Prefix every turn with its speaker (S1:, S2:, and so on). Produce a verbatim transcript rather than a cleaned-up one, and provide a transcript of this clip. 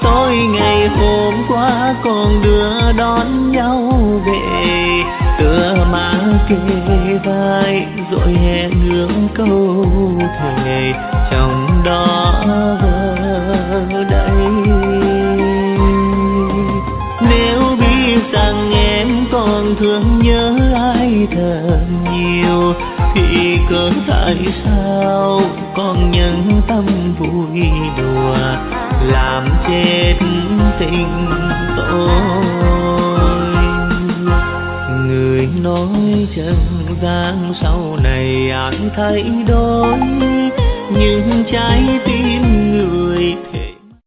S1: tôi ngày hôm qua còn đưa đón nhau về, tựa má kề vai rồi hẹn ước câu thề trong đó đây. Nếu biết rằng em còn thương nhớ ai thật nhiều thì cớ tại sao con nhân tâm vui đùa làm chết tình tôi. Người nói trần gian sau này ai thay đổi, nhưng trái tim